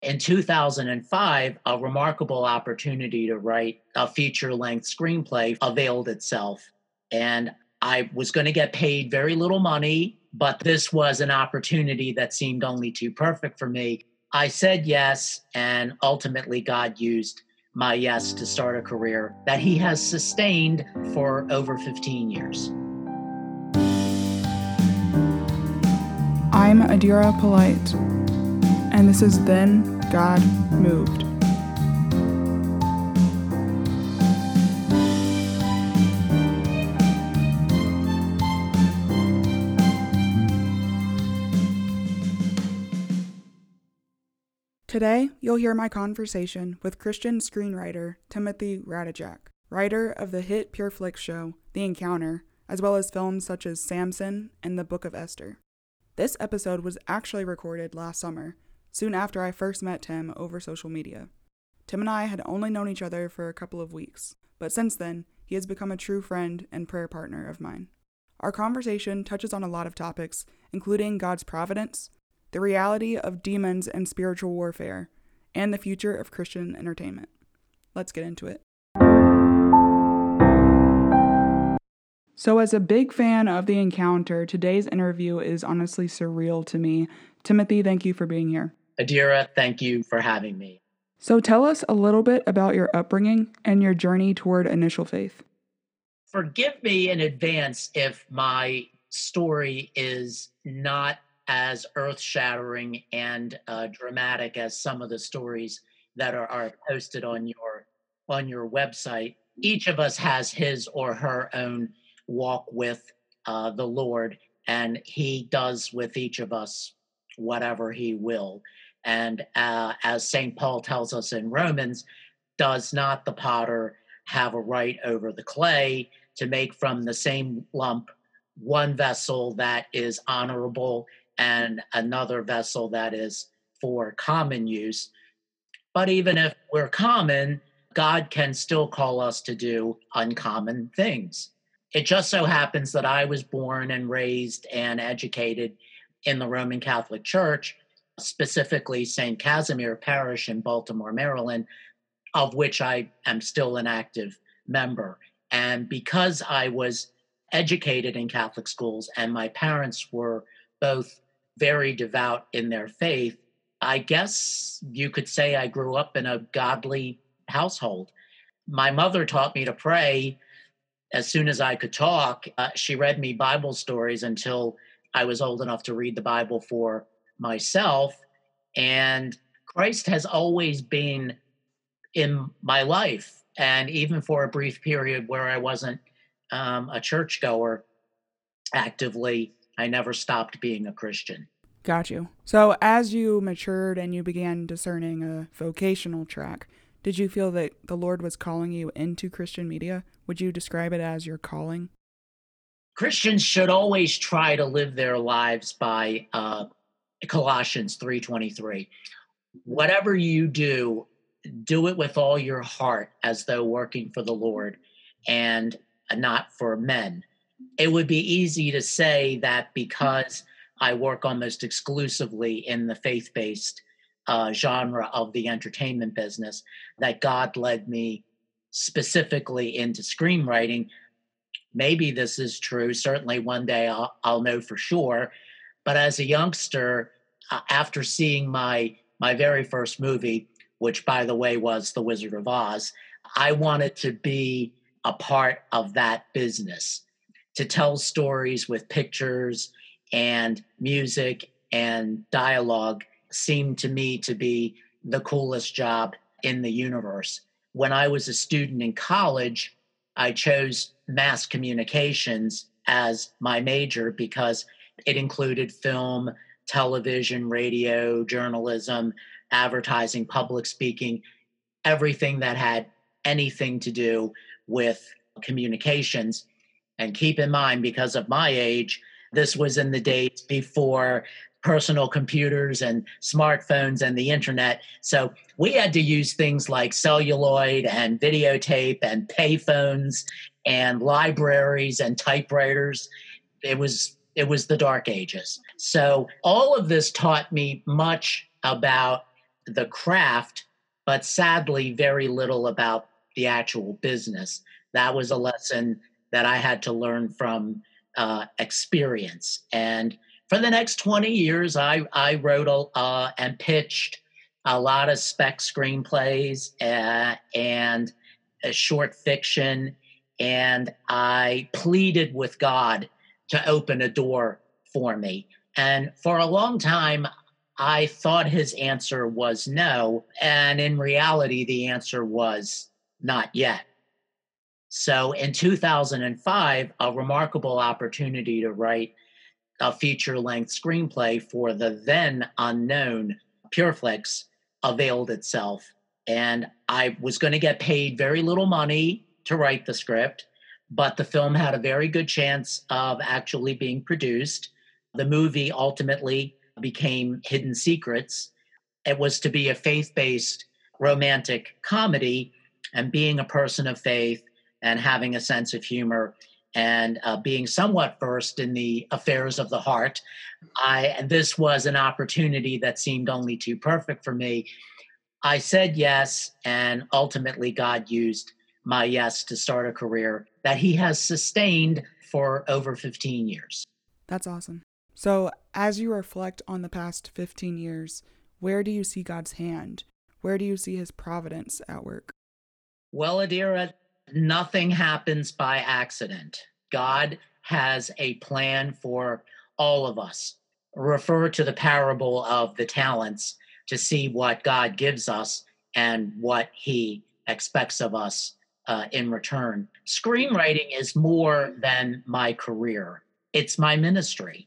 In 2005, a remarkable opportunity to write a feature-length screenplay availed itself. And I was going to get paid very little money, but this was an opportunity that seemed only too perfect for me. I said yes, and ultimately God used my yes to start a career that he has sustained for over 15 years. I'm Adira Polite, and this is Then God Moved. Today, you'll hear my conversation with Christian screenwriter Timothy Radijak, writer of the hit PureFlix show, The Encounter, as well as films such as Samson and The Book of Esther. This episode was actually recorded last summer, soon after I first met Tim over social media. Tim and I had only known each other for a couple of weeks, but since then, he has become a true friend and prayer partner of mine. Our conversation touches on a lot of topics, including God's providence, the reality of demons and spiritual warfare, and the future of Christian entertainment. Let's get into it. So as a big fan of The Encounter, today's interview is honestly surreal to me. Timothy, thank you for being here. Adira, thank you for having me. So tell us a little bit about your upbringing and your journey toward initial faith. Forgive me in advance if my story is not as earth-shattering and dramatic as some of the stories that are posted on your website. Each of us has his or her own walk with the Lord, and he does with each of us whatever he will. And as St. Paul tells us in Romans, does not the potter have a right over the clay to make from the same lump one vessel that is honorable and another vessel that is for common use? But even if we're common, God can still call us to do uncommon things. It just so happens that I was born and raised and educated in the Roman Catholic Church, specifically St. Casimir Parish in Baltimore, Maryland, of which I am still an active member. And because I was educated in Catholic schools and my parents were both very devout in their faith, I guess you could say I grew up in a godly household. My mother taught me to pray as soon as I could talk. She read me Bible stories until I was old enough to read the Bible for myself. And Christ has always been in my life. And even for a brief period where I wasn't a churchgoer actively, I never stopped being a Christian. Got you. So as you matured and you began discerning a vocational track, did you feel that the Lord was calling you into Christian media? Would you describe it as your calling? Christians should always try to live their lives by Colossians 3:23. Whatever you do, do it with all your heart as though working for the Lord and not for men. It would be easy to say that because I work almost exclusively in the faith-based genre of the entertainment business, that God led me specifically into screenwriting. Maybe this is true. Certainly one day I'll know for sure. But as a youngster, after seeing my very first movie, which by the way was The Wizard of Oz, I wanted to be a part of that business, to tell stories with pictures and music and dialogue seemed to me to be the coolest job in the universe. When I was a student in college, I chose mass communications as my major because it included film, television, radio, journalism, advertising, public speaking, everything that had anything to do with communications. And keep in mind, because of my age, this was in the days before personal computers and smartphones and the internet. So we had to use things like celluloid and videotape and payphones and libraries and typewriters. It was the dark ages. So all of this taught me much about the craft, but sadly, very little about the actual business. That was a lesson that I had to learn from experience. And for the next 20 years, I wrote and pitched a lot of spec screenplays and a short fiction. And I pleaded with God to open a door for me. And for a long time, I thought his answer was no. And in reality, the answer was not yet. So in 2005, a remarkable opportunity to write a feature length screenplay for the then unknown Pureflix availed itself. And I was going to get paid very little money to write the script, but the film had a very good chance of actually being produced. The movie ultimately became Hidden Secrets. It was to be a faith-based romantic comedy, and being a person of faith and having a sense of humor and being somewhat versed in the affairs of the heart, and this was an opportunity that seemed only too perfect for me. I said yes, and ultimately God used my yes to start a career that he has sustained for over 15 years. That's awesome. So, as you reflect on the past 15 years, where do you see God's hand? Where do you see his providence at work? Well, Adira, nothing happens by accident. God has a plan for all of us. Refer to the parable of the talents to see what God gives us and what he expects of us in return. Screenwriting is more than my career. It's my ministry.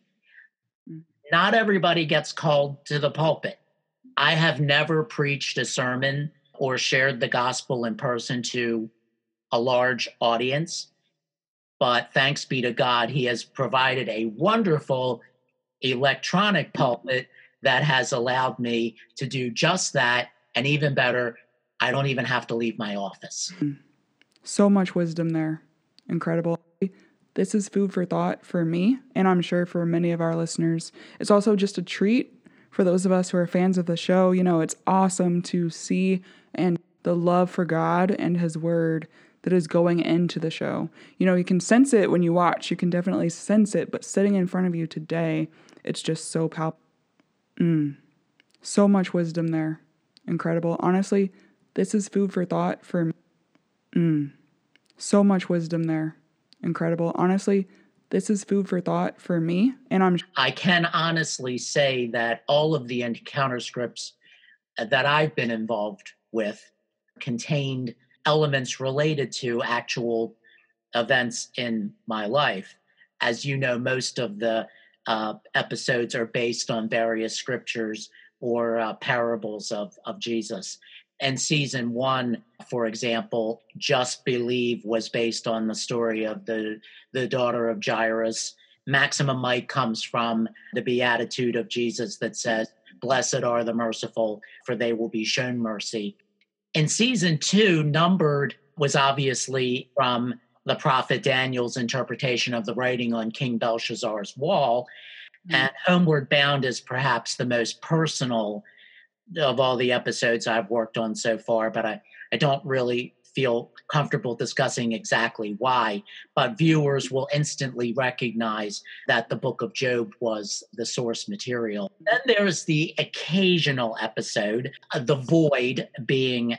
Not everybody gets called to the pulpit. I have never preached a sermon or shared the gospel in person to a large audience, but thanks be to God, he has provided a wonderful electronic pulpit that has allowed me to do just that. And even better, I don't even have to leave my office. So much wisdom there. Incredible. This is food for thought for me, and I'm sure for many of our listeners. It's also just a treat for those of us who are fans of the show. You know, it's awesome to see and the love for God and his word that is going into the show. You know, you can sense it when you watch. You can definitely sense it, but sitting in front of you today, it's just so palpable. So much wisdom there. Incredible. Honestly, this is food for thought for me. So much wisdom there. Incredible. Honestly, this is food for thought for me. And I can honestly say that all of the encounter scripts that I've been involved with contained elements related to actual events in my life. As you know, most of the episodes are based on various scriptures or parables of Jesus. And season 1, for example, Just Believe was based on the story of the daughter of Jairus. Maximum Mike comes from the beatitude of Jesus that says, "Blessed are the merciful, for they will be shown mercy." In season 2, Numbered was obviously from the prophet Daniel's interpretation of the writing on King Belshazzar's wall. And Homeward Bound is perhaps the most personal of all the episodes I've worked on so far, but I don't really feel comfortable discussing exactly why. But viewers will instantly recognize that the Book of Job was the source material. Then there's the occasional episode, The Void being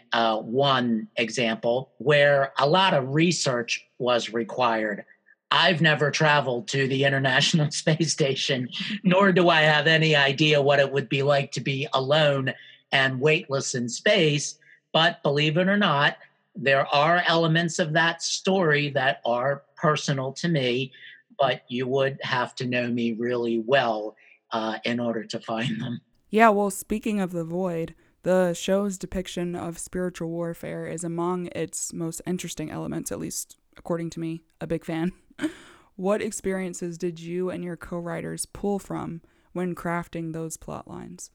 one example, where a lot of research was required. I've never traveled to the International Space Station, nor do I have any idea what it would be like to be alone and weightless in space. But believe it or not, there are elements of that story that are personal to me, but you would have to know me really well in order to find them. Yeah, well, speaking of The Void, the show's depiction of spiritual warfare is among its most interesting elements, at least according to me, a big fan. What experiences did you and your co-writers pull from when crafting those plot lines?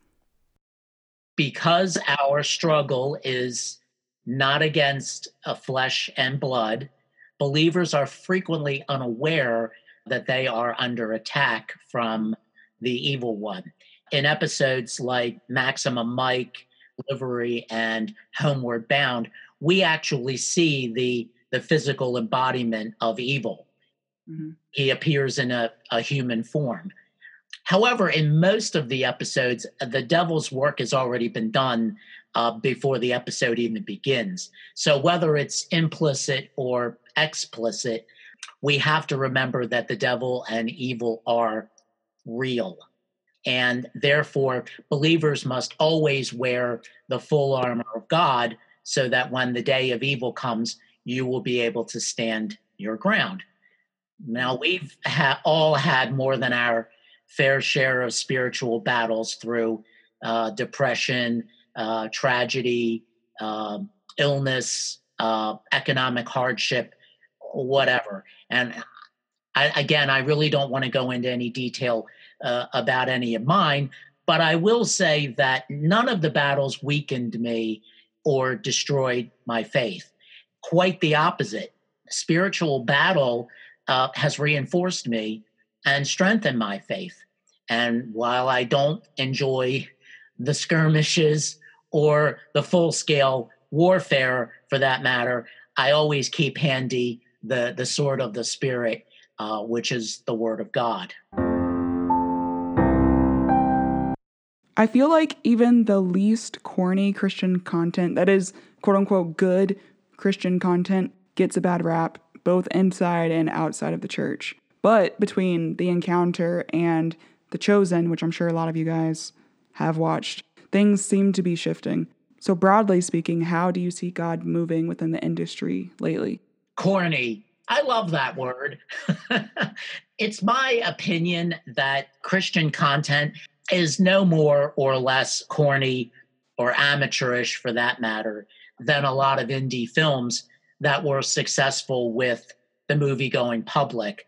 Because our struggle is not against flesh and blood, believers are frequently unaware that they are under attack from the evil one. In episodes like Maximum Mike, Delivery and Homeward Bound, we actually see the physical embodiment of evil. Mm-hmm. He appears in a human form. However, in most of the episodes, the devil's work has already been done before the episode even begins. So whether it's implicit or explicit, we have to remember that the devil and evil are real. And therefore, believers must always wear the full armor of God so that when the day of evil comes, you will be able to stand your ground. Now, we've all had more than our fair share of spiritual battles through depression, tragedy, illness, economic hardship, whatever. And I really don't want to go into any detail about any of mine, but I will say that none of the battles weakened me or destroyed my faith. Quite the opposite. Spiritual battle has reinforced me and strengthened my faith. And while I don't enjoy the skirmishes or the full scale warfare for that matter, I always keep handy the sword of the Spirit, which is the Word of God. I feel like even the least corny Christian content, that is quote unquote good Christian content, gets a bad rap, both inside and outside of the church. But between The Encounter and The Chosen, which I'm sure a lot of you guys have watched, things seem to be shifting. So broadly speaking, how do you see God moving within the industry lately? Corny. I love that word. It's my opinion that Christian content is no more or less corny or amateurish, for that matter, than a lot of indie films that were successful with the movie-going public.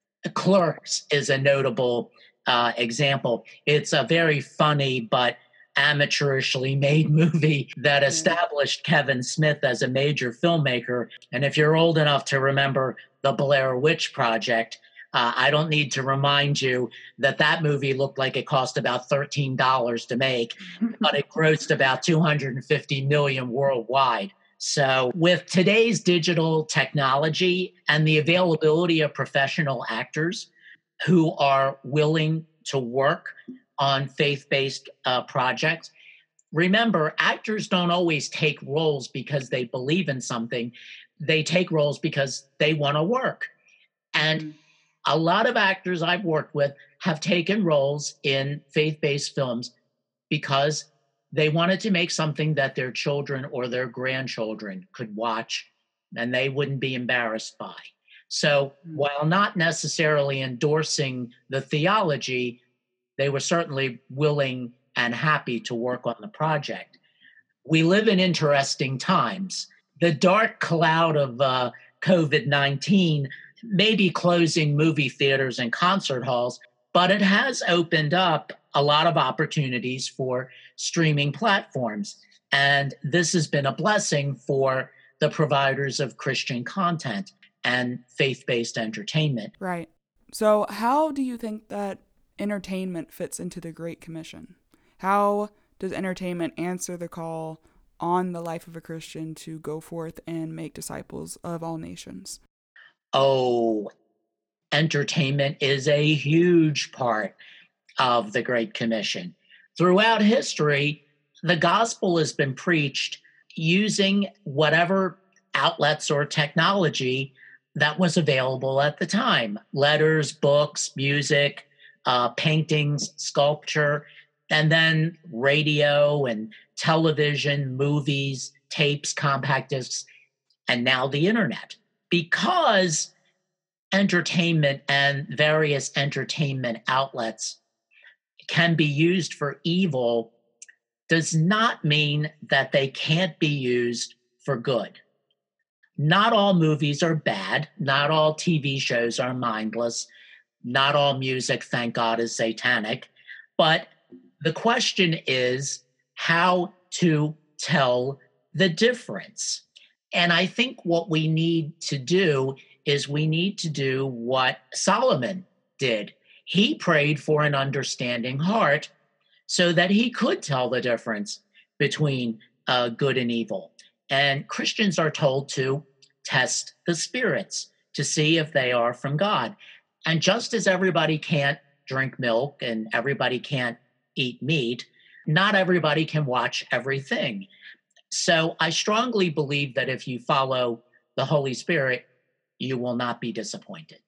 Clerks is a notable example. It's a very funny but amateurishly made movie that established Kevin Smith as a major filmmaker. And if you're old enough to remember the Blair Witch Project, I don't need to remind you that that movie looked like it cost about $13 to make, but it grossed about $250 million worldwide. So with today's digital technology and the availability of professional actors who are willing to work on faith-based projects, remember, actors don't always take roles because they believe in something. They take roles because they want to work. And a lot of actors I've worked with have taken roles in faith-based films because they wanted to make something that their children or their grandchildren could watch and they wouldn't be embarrassed by. So while not necessarily endorsing the theology, they were certainly willing and happy to work on the project. We live in interesting times. The dark cloud of COVID-19 may be closing movie theaters and concert halls, but it has opened up a lot of opportunities for streaming platforms. And this has been a blessing for the providers of Christian content and faith-based entertainment. Right. So how do you think that entertainment fits into the Great Commission? How does entertainment answer the call on the life of a Christian to go forth and make disciples of all nations? Oh, entertainment is a huge part of the Great Commission. Throughout history, the gospel has been preached using whatever outlets or technology that was available at the time. Letters, books, music, paintings, sculpture, and then radio and television, movies, tapes, compact discs, and now the internet. Because entertainment and various entertainment outlets can be used for evil does not mean that they can't be used for good. Not all movies are bad. Not all TV shows are mindless. Not all music, thank God, is satanic. But the question is how to tell the difference. And I think what we need to do is we need to do what Solomon did. He prayed for an understanding heart so that he could tell the difference between good and evil. And Christians are told to test the spirits to see if they are from God. And just as everybody can't drink milk and everybody can't eat meat, not everybody can watch everything. So I strongly believe that if you follow the Holy Spirit, you will not be disappointed.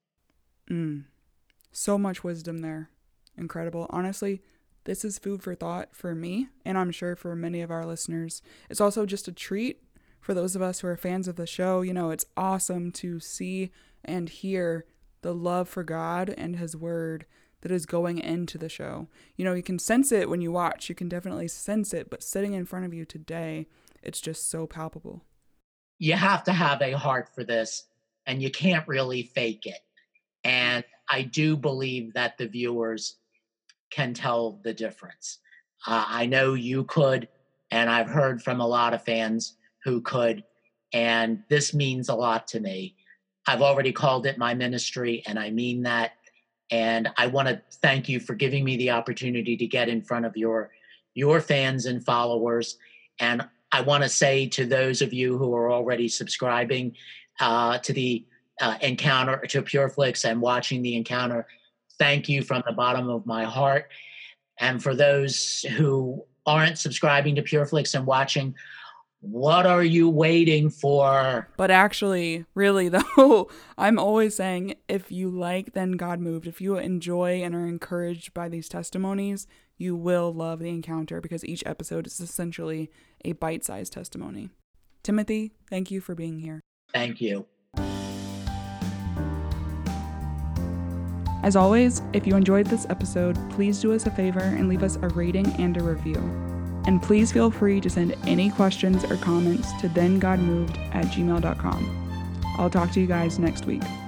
So much wisdom there. Incredible. Honestly, this is food for thought for me, and I'm sure for many of our listeners. It's also just a treat for those of us who are fans of the show. You know, it's awesome to see and hear the love for God and His Word that is going into the show. You know, you can sense it when you watch. You can definitely sense it, but sitting in front of you today, it's just so palpable. You have to have a heart for this, and you can't really fake it. And I do believe that the viewers can tell the difference. I know you could, and I've heard from a lot of fans who could, and this means a lot to me. I've already called it my ministry, and I mean that. And I want to thank you for giving me the opportunity to get in front of your fans and followers. And I want to say to those of you who are already subscribing to the Encounter, to PureFlix, and watching the Encounter, thank you from the bottom of my heart. And for those who aren't subscribing to PureFlix and watching, what are you waiting for? But actually, really though, I'm always saying, if you like Then God Moved, if you enjoy and are encouraged by these testimonies, you will love The Encounter, because each episode is essentially a bite-sized testimony. Timothy, thank you for being here. Thank you. As always, if you enjoyed this episode, please do us a favor and leave us a rating and a review. And please feel free to send any questions or comments to thengodmoved@gmail.com. I'll talk to you guys next week.